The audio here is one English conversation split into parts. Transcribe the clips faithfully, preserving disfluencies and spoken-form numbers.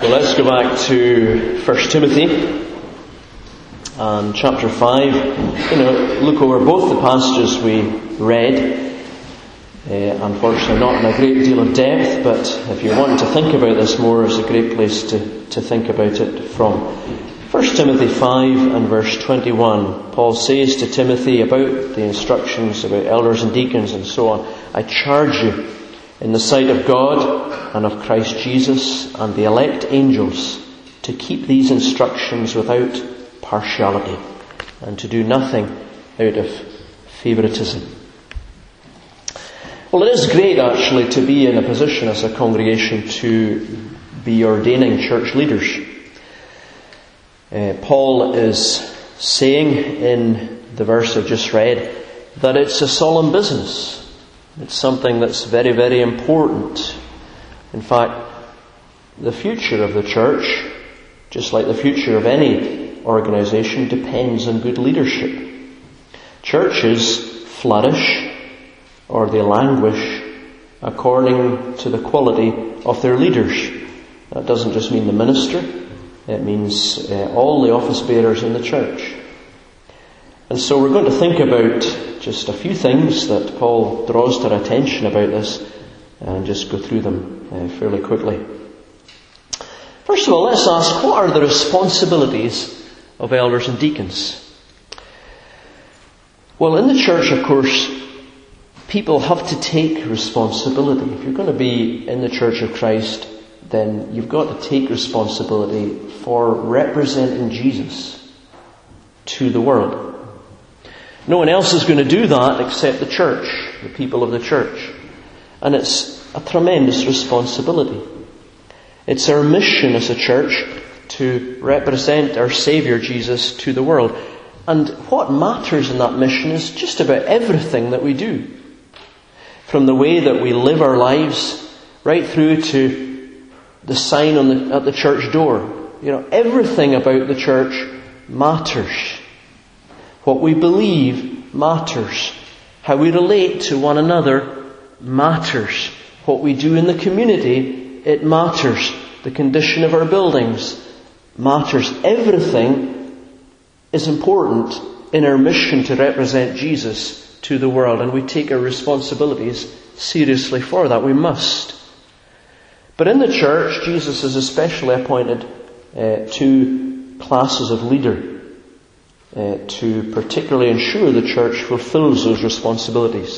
Well, let's go back to First Timothy and chapter five. You know, look over both the passages we read. Uh, unfortunately, not in a great deal of depth, but if you want to think about this more, it's a great place to, to think about it from. First Timothy five and verse twenty-one. Paul says to Timothy about the instructions about elders and deacons and so on, I charge you in the sight of God and of Christ Jesus and the elect angels to keep these instructions without partiality and to do nothing out of favoritism. Well, it is great actually to be in a position as a congregation to be ordaining church leaders. Uh, Paul is saying in the verse I've just read that it's a solemn business. It's something that's very, very important. In fact, the future of the church, just like the future of any organisation, depends on good leadership. Churches flourish or they languish according to the quality of their leaders. That doesn't just mean the minister, it means uh, all the office bearers in the church. And so we're going to think about just a few things that Paul draws to our attention about this and just go through them uh, fairly quickly. First of all, let's ask, what are the responsibilities of elders and deacons? Well, in the church, of course, people have to take responsibility. If you're going to be in the Church of Christ, then you've got to take responsibility for representing Jesus to the world. No one else is going to do that except the church, the people of the church. And it's a tremendous responsibility. It's our mission as a church to represent our Saviour Jesus to the world. And what matters in that mission is just about everything that we do. From the way that we live our lives, right through to the sign on the, at the church door. You know, everything about the church matters. What we believe matters. How we relate to one another matters. What we do in the community, it matters. The condition of our buildings matters. Everything is important in our mission to represent Jesus to the world, and we take our responsibilities seriously for that. We must. But in the church, Jesus has especially appointed uh, two classes of leader. Uh, to particularly ensure the church fulfills those responsibilities.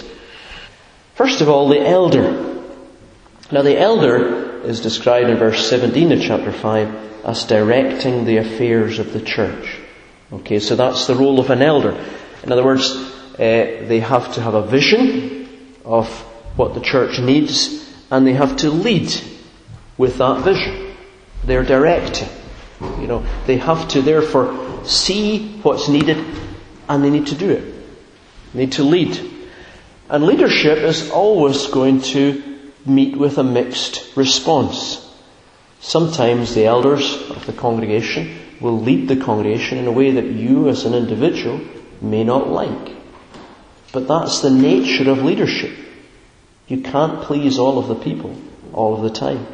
First of all, the elder. Now the elder is described in verse seventeen of chapter five as directing the affairs of the church. Okay, so that's the role of an elder. In other words, uh, they have to have a vision of what the church needs, and they have to lead with that vision. They're directing. You know, they have to therefore see what's needed, and they need to do it. They need to lead. And leadership is always going to meet with a mixed response. Sometimes the elders of the congregation will lead the congregation in a way that you as an individual may not like. But that's the nature of leadership. You can't please all of the people all of the time.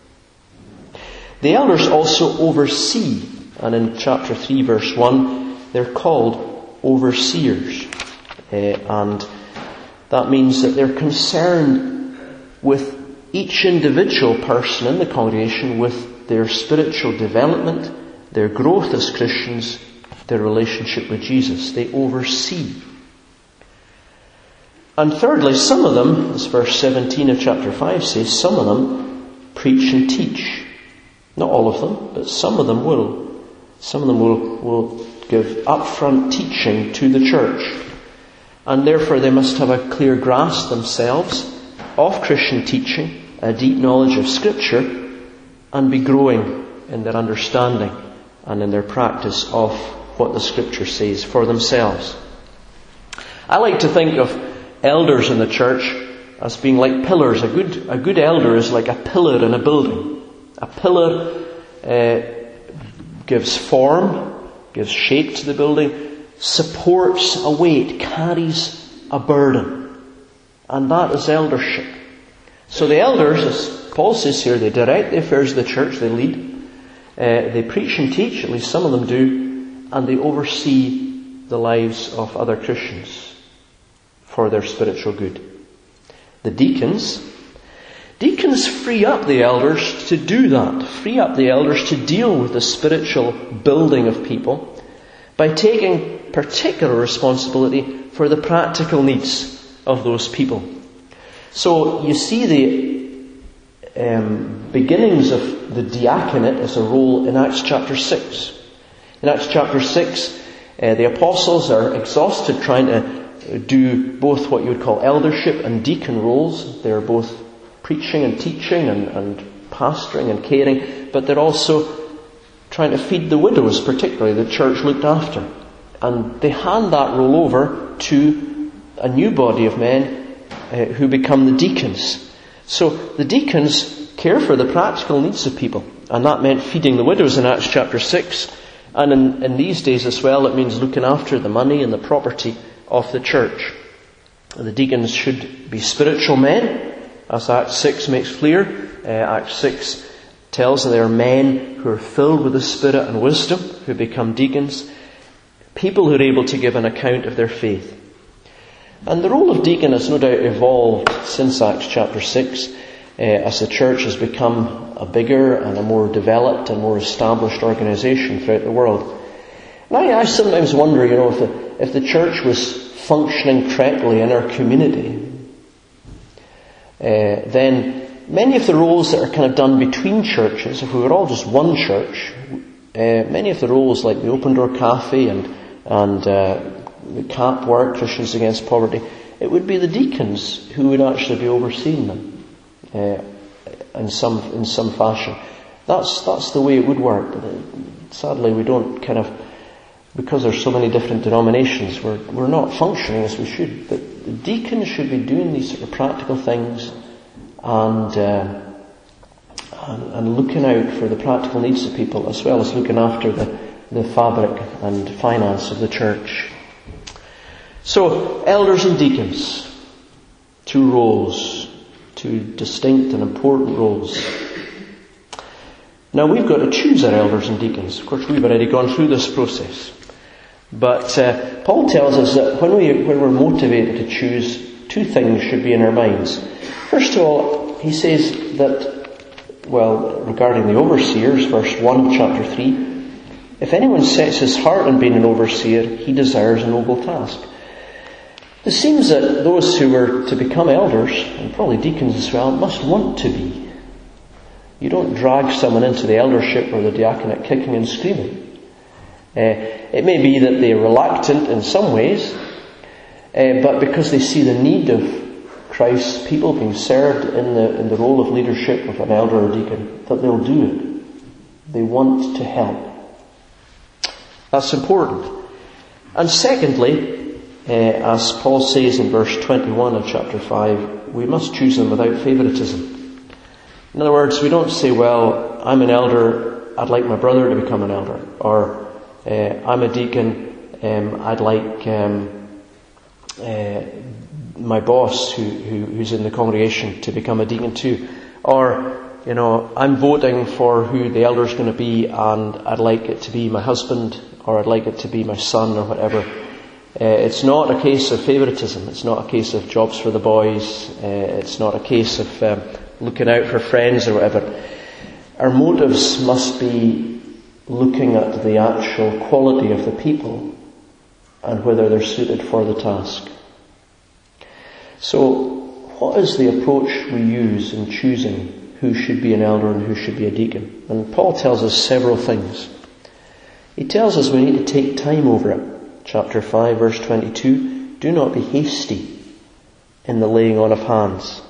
The elders also oversee. And in chapter three, verse one, they're called overseers. Uh, and that means that they're concerned with each individual person in the congregation, with their spiritual development, their growth as Christians, their relationship with Jesus. They oversee. And thirdly, some of them, as verse seventeen of chapter five says, some of them preach and teach. Not all of them, but some of them will. Some of them will, will give upfront teaching to the church. And therefore they must have a clear grasp themselves of Christian teaching, a deep knowledge of Scripture, and be growing in their understanding and in their practice of what the Scripture says for themselves. I like to think of elders in the church as being like pillars. A good, a good elder is like a pillar in a building. A pillar uh, gives form, gives shape to the building, supports a weight, carries a burden. And that is eldership. So the elders, as Paul says here, they direct the affairs of the church, they lead. Uh, they preach and teach, at least some of them do, and they oversee the lives of other Christians for their spiritual good. The deacons, deacons free up the elders to do that, free up the elders to deal with the spiritual building of people by taking particular responsibility for the practical needs of those people. So you see the um, beginnings of the diaconate as a role in Acts chapter six. In Acts chapter six, uh, the apostles are exhausted trying to do both what you would call eldership and deacon roles. They're both preaching and teaching and, and pastoring and caring, but they're also trying to feed the widows, particularly the church looked after. And they hand that role over to a new body of men uh, who become the deacons. So the deacons care for the practical needs of people, and that meant feeding the widows in Acts chapter six. And in, in these days as well, it means looking after the money and the property of the church. The deacons should be spiritual men, as Acts six makes clear. Uh, Acts six tells that they are men who are filled with the Spirit and wisdom, who become deacons. People who are able to give an account of their faith. And the role of deacon has no doubt evolved since Acts chapter six, uh, as the church has become a bigger and a more developed and more established organisation throughout the world. And I, I sometimes wonder, you know, if the, if the church was functioning correctly in our community, uh, then many of the roles that are kind of done between churches, if we were all just one church, uh, many of the roles like the Open Door Cafe and and uh, the C A P work, Christians Against Poverty, it would be the deacons who would actually be overseeing them uh, in some in some fashion. That's that's the way it would work. But uh, sadly, we don't kind of, because there's so many different denominations, we're we're not functioning as we should. But the deacons should be doing these sort of practical things and. Uh, And, and looking out for the practical needs of people, as well as looking after the, the fabric and finance of the church. So, elders and deacons, two roles, two distinct and important roles. Now, we've got to choose our elders and deacons. Of course, we've already gone through this process. But uh, Paul tells us that when, we, when we're motivated to choose, two things should be in our minds. First of all, he says that, well, regarding the overseers, verse one, chapter three, if anyone sets his heart on being an overseer, he desires a noble task. It seems that those who were to become elders, and probably deacons as well, must want to be. You don't drag someone into the eldership or the diaconate kicking and screaming. Uh, it may be that they're reluctant in some ways, uh, but because they see the need of Christ's people being served in the in the role of leadership of an elder or deacon, that they'll do it. They want to help. That's important. And secondly, uh, as Paul says in verse twenty-one of chapter five, we must choose them without favouritism. In other words, we don't say, well, I'm an elder, I'd like my brother to become an elder. Or, uh, I'm a deacon, um, I'd like um, uh, my boss who, who who's in the congregation to become a deacon too. Or, you know, I'm voting for who the elder's going to be, and I'd like it to be my husband, or I'd like it to be my son, or whatever. Uh, it's not a case of favouritism. It's not a case of jobs for the boys. Uh, it's not a case of um, looking out for friends or whatever. Our motives must be looking at the actual quality of the people and whether they're suited for the task. So, what is the approach we use in choosing who should be an elder and who should be a deacon? And Paul tells us several things. He tells us we need to take time over it. Chapter five, verse twenty-two, do not be hasty in the laying on of hands.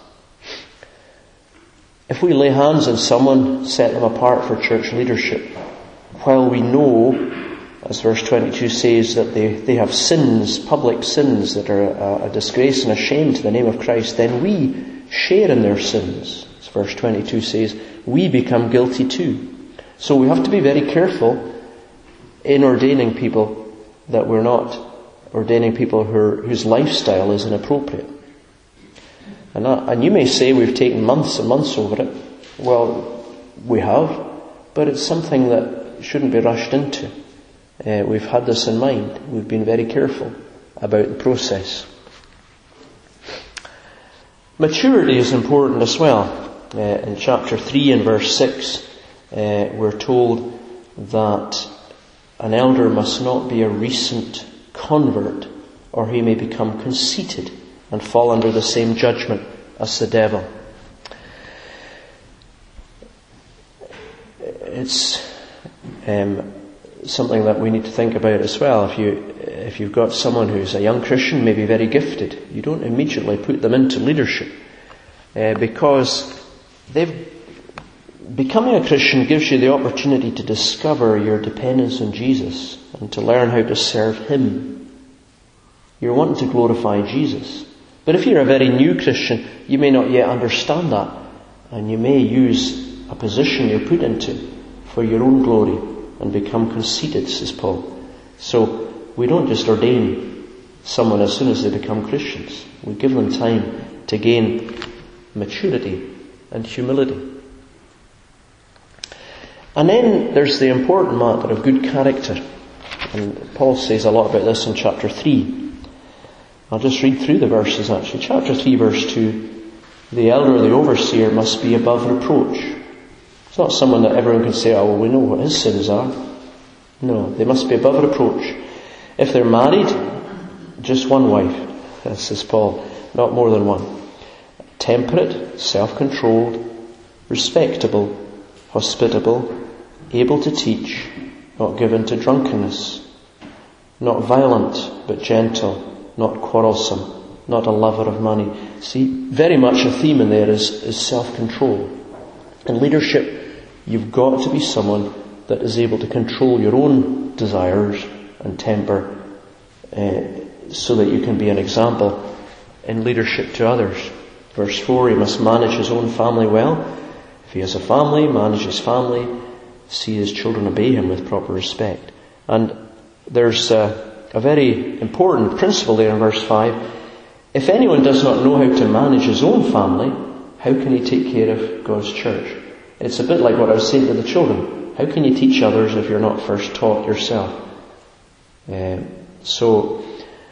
If we lay hands on someone, set them apart for church leadership, while we know, as verse twenty-two says, that they, they have sins, public sins that are a, a disgrace and a shame to the name of Christ, then we share in their sins. As verse twenty-two says, we become guilty too. So we have to be very careful in ordaining people that we're not ordaining people who are, whose lifestyle is inappropriate. And, that, and you may say we've taken months and months over it. Well, we have. but it's something that shouldn't be rushed into. Uh, we've had this in mind. We've been very careful about the process. Maturity is important as well. Uh, in chapter three and verse six, uh, we're told that an elder must not be a recent convert, or he may become conceited and fall under the same judgment as the devil. It's um, something that we need to think about as well. If you if you've got someone who's a young Christian, maybe very gifted, you don't immediately put them into leadership, uh, because they've becoming a Christian gives you the opportunity to discover your dependence on Jesus and to learn how to serve Him. You're wanting to glorify Jesus. But if you're a very new Christian, you may not yet understand that, and you may use a position you're put into for your own glory and become conceited, says Paul. So we don't just ordain someone as soon as they become Christians. We give them time to gain maturity and humility. And then there's the important matter of good character. And Paul says a lot about this in chapter three. I'll just read through the verses actually. Chapter three verse two, the elder or the overseer must be above reproach. It's not someone that everyone can say, oh, well, we know what his sins are. No, they must be above reproach. If they're married, just one wife, says Paul, not more than one. Temperate, self-controlled, respectable, hospitable, able to teach, not given to drunkenness, not violent but gentle, not quarrelsome, not a lover of money. See, very much a theme in there is, is self-control. In leadership, you've got to be someone that is able to control your own desires and temper, uh, so that you can be an example in leadership to others. Verse four, he must manage his own family well. If he has a family, manage his family, see his children obey him with proper respect. And there's a, a very important principle there in verse five. If anyone does not know how to manage his own family, how can he take care of God's church? It's a bit like what I was saying to the children. How can you teach others if you're not first taught yourself? Um, so,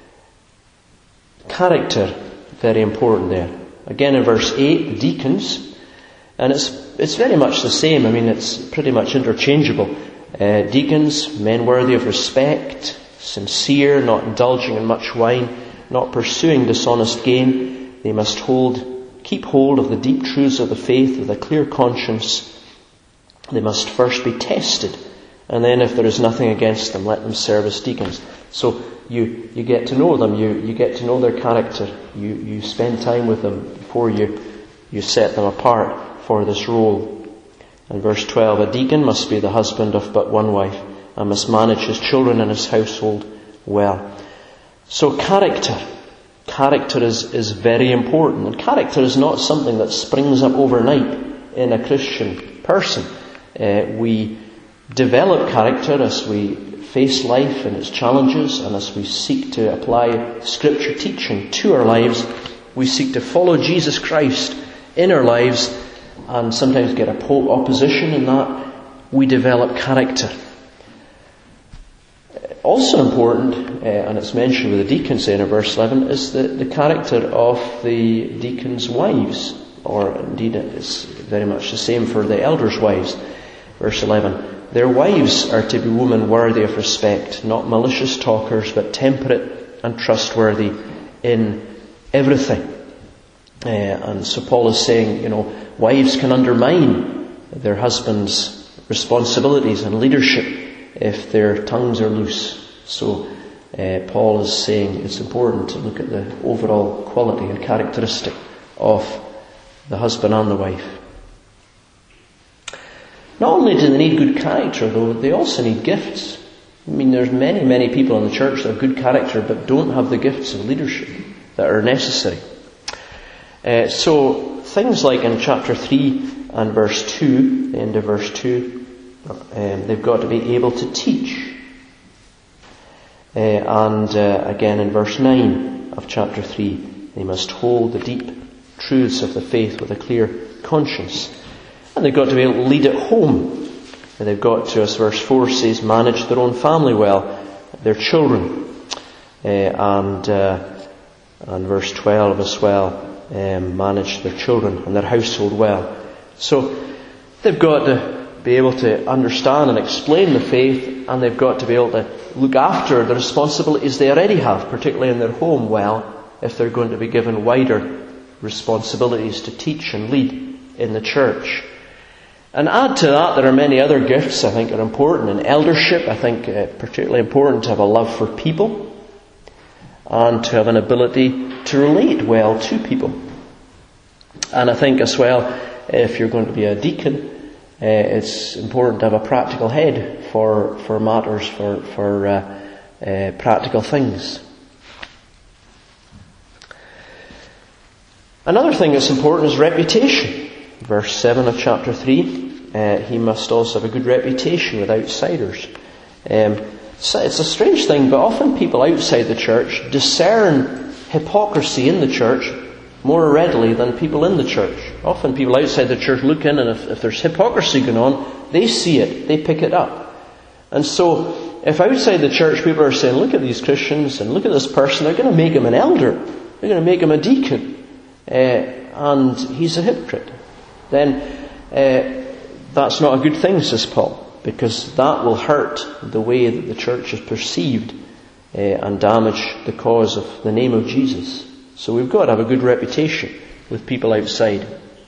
character, very important there. Again in verse eight, the deacons, and it's it's very much the same. I mean, it's pretty much interchangeable. Uh, deacons, men worthy of respect, sincere, not indulging in much wine, not pursuing dishonest gain. They must hold, keep hold of the deep truths of the faith with a clear conscience. They must first be tested, and then if there is nothing against them, let them serve as deacons. So you, you get to know them, you, you get to know their character, you, you spend time with them before you, you set them apart for this role. And verse twelve, a deacon must be the husband of but one wife and must manage his children and his household well. So character, character is, is very important. And character is not something that springs up overnight in a Christian person. Uh, we develop character as we face life and its challenges, and as we seek to apply Scripture teaching to our lives. We seek to follow Jesus Christ in our lives, and sometimes get opposition in that. We develop character. Also important, uh, and it's mentioned with the deacons in verse eleven, is the, the character of the deacons' wives, or indeed it's very much the same for the elders' wives. Verse eleven, their wives are to be women worthy of respect, not malicious talkers, but temperate and trustworthy in everything. Uh, and so Paul is saying, you know, wives can undermine their husbands' responsibilities and leadership if their tongues are loose. So uh, Paul is saying it's important to look at the overall quality and characteristic of the husband and the wife. Not only do they need good character, though, they also need gifts. I mean, there's many, many people in the church that have good character but don't have the gifts of leadership that are necessary. Uh, so, things like in chapter three and verse two, the end of verse two, um, they've got to be able to teach. Uh, and uh, again in verse nine of chapter three, they must hold the deep truths of the faith with a clear conscience. And they've got to be able to lead at home. They've got to, as verse four says, manage their own family well, their children. Uh, and uh, and verse twelve as well, um, manage their children and their household well. So they've got to be able to understand and explain the faith, and they've got to be able to look after the responsibilities they already have, particularly in their home, well, if they're going to be given wider responsibilities to teach and lead in the church. And add to that, there are many other gifts I think are important. In eldership, I think uh, particularly important to have a love for people and to have an ability to relate well to people. And I think as well, if you're going to be a deacon, uh, it's important to have a practical head for for matters, for for uh, uh, practical things. Another thing that's important is reputation. Verse seven of chapter three, uh, he must also have a good reputation with outsiders. Um, so it's a strange thing, but often people outside the church discern hypocrisy in the church more readily than people in the church. Often people outside the church look in, and if, if there's hypocrisy going on, they see it, they pick it up. And so, if outside the church people are saying, look at these Christians and look at this person, they're going to make him an elder, they're going to make him a deacon, uh, and he's a hypocrite, then uh, that's not a good thing, says Paul, because that will hurt the way that the church is perceived uh, and damage the cause of the name of Jesus. So we've got to have a good reputation with people outside.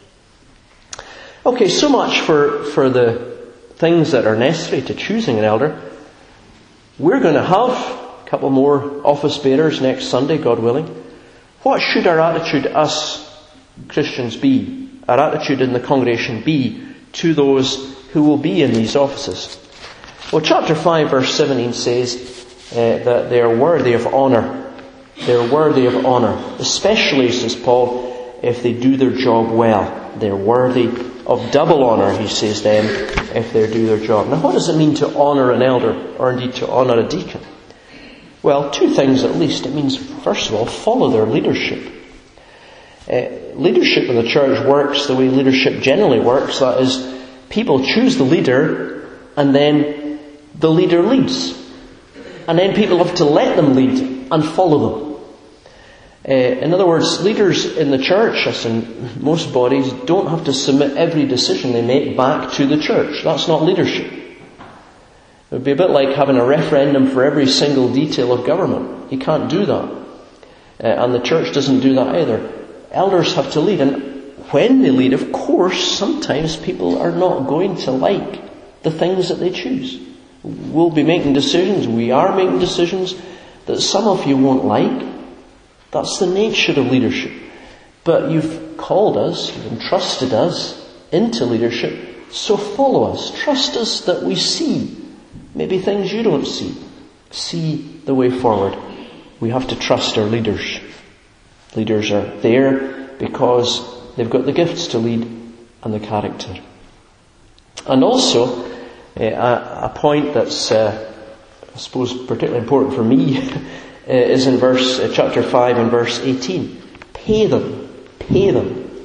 Okay, so much for, for the things that are necessary to choosing an elder. We're going to have a couple more office bearers next Sunday, God willing. What should our attitude, us Christians, be? Our attitude in the congregation be to those who will be in these offices? Well, chapter five, verse seventeen says uh, that they are worthy of honour. They're worthy of honour. Especially, says Paul, if they do their job well. They're worthy of double honour, he says then, if they do their job. Now, what does it mean to honour an elder, or indeed to honour a deacon? Well, two things at least. It means, first of all, follow their leadership. Uh, leadership in the church works the way leadership generally works. That is, people choose the leader, and then the leader leads. And then people have to let them lead and follow them. Uh, in other words, leaders in the church, as in most bodies, don't have to submit every decision they make back to the church. That's not leadership. It would be a bit like having a referendum for every single detail of government. You can't do that. Uh, and the church doesn't do that either. Elders have to lead, and when they lead, of course, sometimes people are not going to like the things that they choose. We'll be making decisions, we are making decisions that some of you won't like. That's the nature of leadership. But you've called us, you've entrusted us into leadership, so follow us. Trust us that we see maybe things you don't see. See the way forward. We have to trust our leaders. Leaders are there because they've got the gifts to lead and the character. And also, uh, a, a point that's, uh, I suppose, particularly important for me uh, is in verse uh, chapter five and verse eighteen. Pay them. Pay them.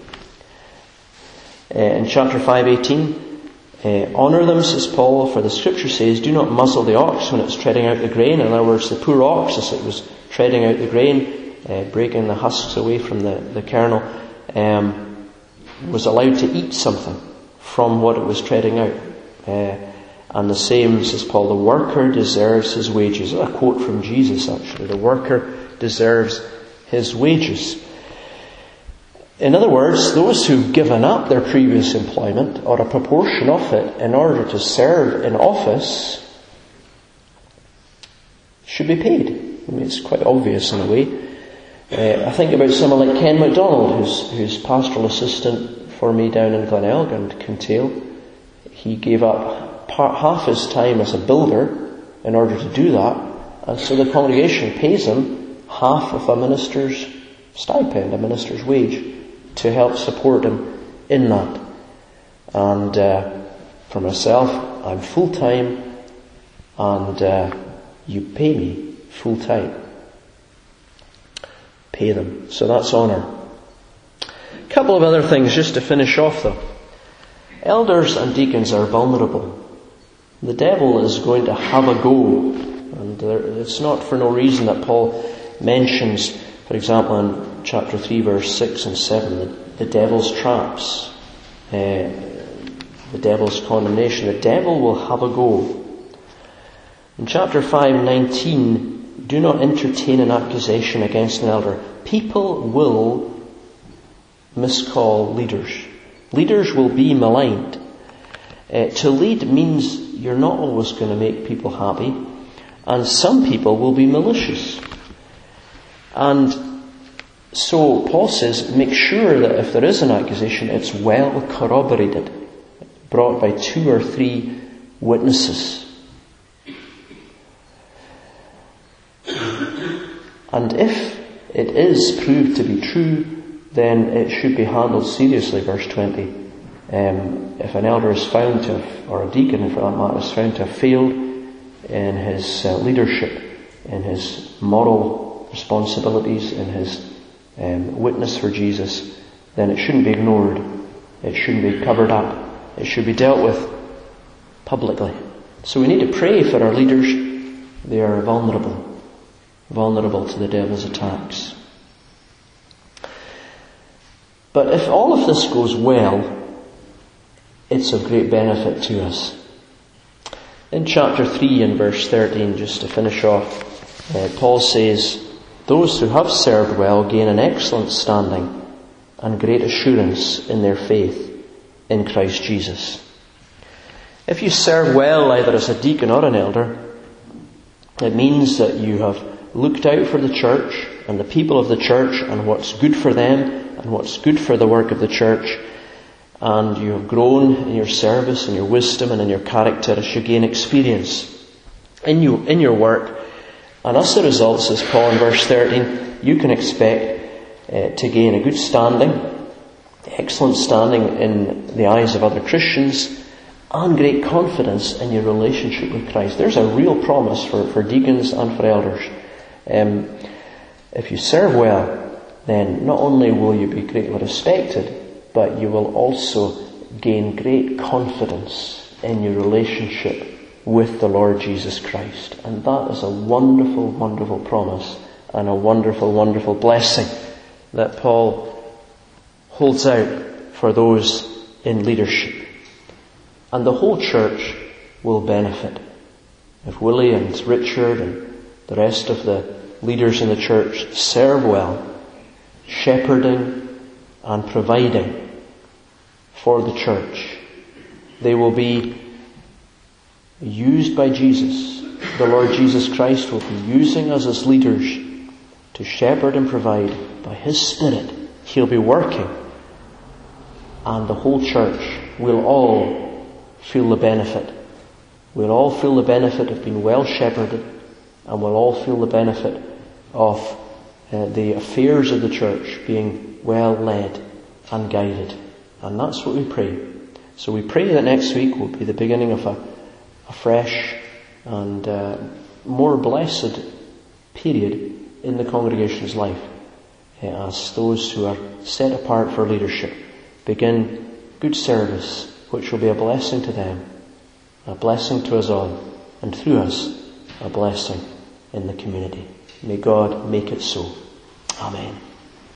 Uh, in chapter five eighteen, uh, honour them, says Paul, for the scripture says, do not muzzle the ox when it's treading out the grain. In other words, the poor ox, as it was treading out the grain, uh, breaking the husks away from the, the kernel, um, was allowed to eat something from what it was treading out. Uh, and the same, says Paul, the worker deserves his wages. A quote from Jesus, actually. The worker deserves his wages. In other words, those who've given up their previous employment, or a proportion of it, in order to serve in office, should be paid. I mean, it's quite obvious in a way. Uh, I think about someone like Ken MacDonald, who's, who's pastoral assistant for me down in Glenelg and Kintail. He gave up part, half his time as a builder in order to do that, and so the congregation pays him half of a minister's stipend, a minister's wage, to help support him in that. And uh, for myself, I'm full-time, and uh, you pay me full-time. Pay them. So that's honour. A couple of other things just to finish off though. Elders and deacons are vulnerable. The devil is going to have a go. And there, it's not for no reason that Paul mentions, for example, in chapter three, verse six and seven, the, the devil's traps, uh, the devil's condemnation. The devil will have a go. In chapter five, nineteen, do not entertain an accusation against an elder. People will miscall leaders. Leaders will be maligned. Uh, to lead means you're not always going to make people happy, and some people will be malicious. And so Paul says, make sure that if there is an accusation, it's well corroborated, brought by two or three witnesses. And if it is proved to be true, then it should be handled seriously, verse twenty. Um, if an elder is found to have, or a deacon for that matter, is found to have failed in his uh, leadership, in his moral responsibilities, in his um, witness for Jesus, then it shouldn't be ignored. It shouldn't be covered up. It should be dealt with publicly. So we need to pray for our leaders. They are vulnerable. Vulnerable to the devil's attacks. But if all of this goes well, it's of great benefit to us. In chapter three and verse thirteen, just to finish off, uh, Paul says, those who have served well gain an excellent standing and great assurance in their faith in Christ Jesus. If you serve well either as a deacon or an elder, it means that you have looked out for the church and the people of the church and what's good for them and what's good for the work of the church, and you have grown in your service and your wisdom and in your character as you gain experience in you in your work. And as a result, says Paul in verse thirteen, you can expect uh, to gain a good standing, excellent standing in the eyes of other Christians, and great confidence in your relationship with Christ. There's a real promise for, for deacons and for elders. Um, if you serve well, then not only will you be greatly respected, but you will also gain great confidence in your relationship with the Lord Jesus Christ. And that is a wonderful, wonderful promise and a wonderful, wonderful blessing that Paul holds out for those in leadership. And the whole church will benefit if Willie and Richard and the rest of the leaders in the church serve well, shepherding and providing for the church. They will be used by Jesus. The Lord Jesus Christ will be using us as leaders to shepherd and provide by His Spirit. He'll be working, and the whole church will all feel the benefit. We'll all feel the benefit of being well shepherded, and we'll all feel the benefit of uh, the affairs of the church being well led and guided. And that's what we pray. So we pray that next week will be the beginning of a, a fresh and uh, more blessed period in the congregation's life, uh, as those who are set apart for leadership begin good service, which will be a blessing to them, a blessing to us all, and through us, a blessing in the community. May God make it so. Amen.